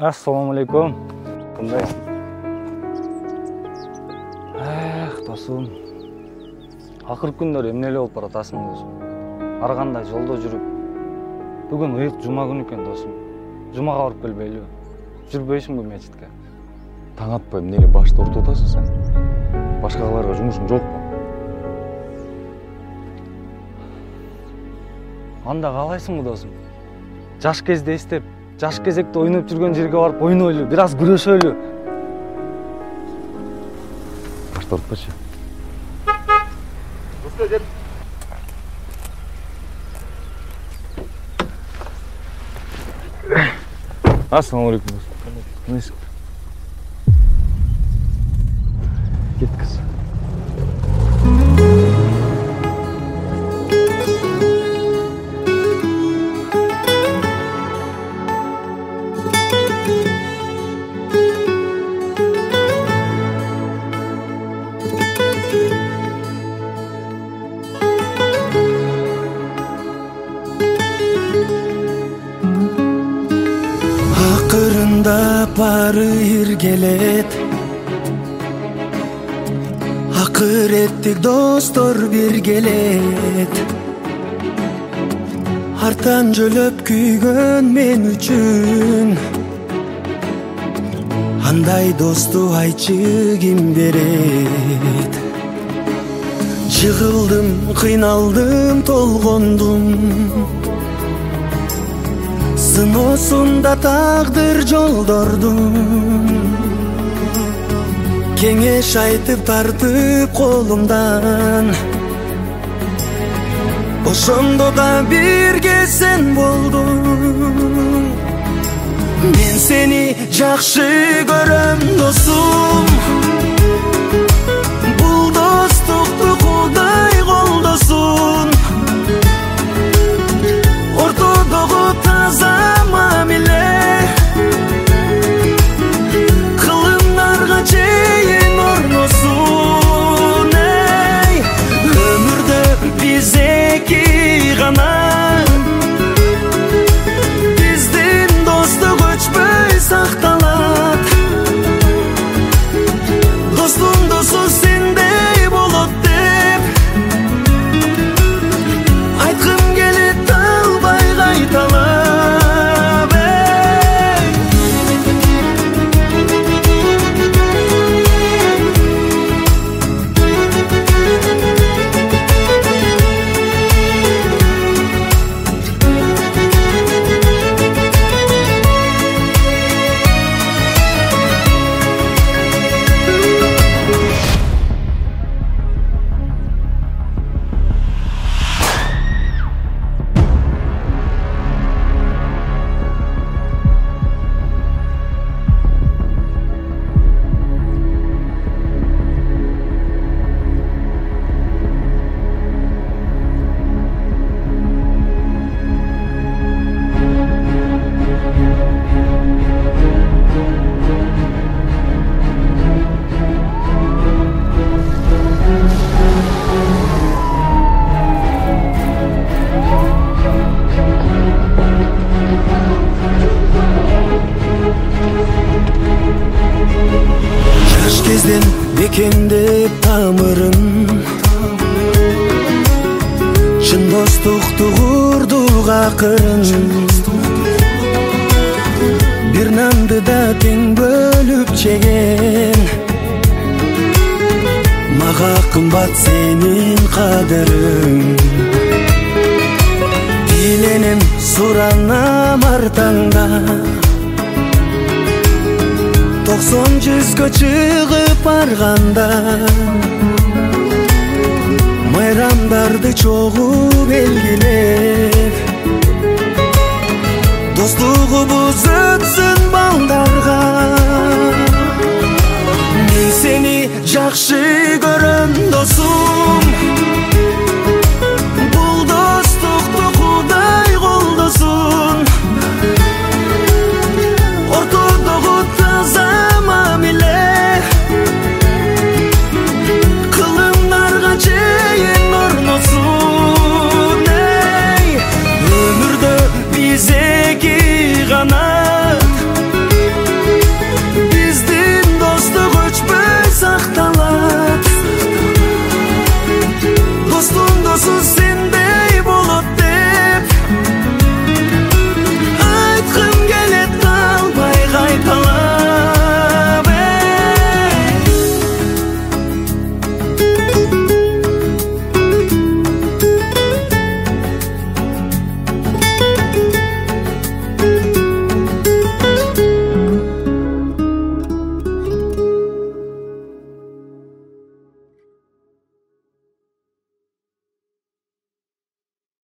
Assalamu alaikum. Кандай? Досум. Акыркы күндөр эмне эле болуп баратасың досум? Ар кандай жолдо жүрүп. Бүгүн ыйык жума күнү экен досум. Жумага барып келбейлиби? Жүрбөйсүңбү мечитке? Таң атпай эмне эле башты ортоп атасың сен? Башкаларга жумушуң жокпу? Анда каалайсыңбы досум? Жаш кезде эстеп, жаш кезекте ойноп жүргөн жерге барып ойнойлу, бир аз күрөшөлү. Башты ортпочу. Assalamu alaikum. Neyse. Git kız. Akırında parır gelet, akır ettik dostlar bir gelet. Artan jölöp küygön men üçün, андай досту айчы ким берет? Жыгылдым, кыйналдым, толгондум. Сыноосунда тагдыр жолдордун, кеңеш айтып тартып колумдан. Ошондо да бирге сен болдуң. Мен сени жакшы көрөм досум. Бул достукту Кудай колдосун. Ортодогу таза мамиле, кылымдарга чейин орносун. Өмүрдө биз эки гана, биздин достук өчпөй сакталат. Достум досу сендей болот деп айткым келет, албай кайталап. Бекемдеп тамырын, чын достукту курдук акырын. Бир нанды да тең бөлүп жеген, мага кымбат сенин кадырың. Диленем суранам ар таңда, 90-100 чыгып барганда. Майрамдарды чогуу белгилеп, достугубуз өтсүн балдарга. Мен сени жакшы көрөм досум.